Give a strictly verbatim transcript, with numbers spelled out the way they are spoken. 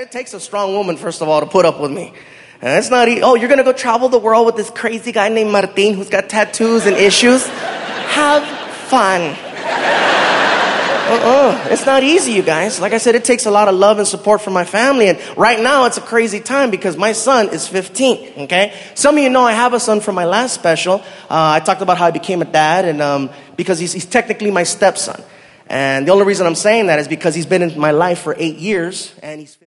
it takes a strong woman, first of all, to put up with me. And it's not easy. Oh, you're going to go travel the world with this crazy guy named Martin who's got tattoos and issues? Have fun. Uh-uh. It's not easy, you guys. Like I said, it takes a lot of love and support from my family. And right now, it's a crazy time because my son is fifteen, okay? Some of you know I have a son from my last special. Uh, I talked about how I became a dad, and um, because he's, he's technically my stepson. And the only reason I'm saying that is because he's been in my life for eight years, and he's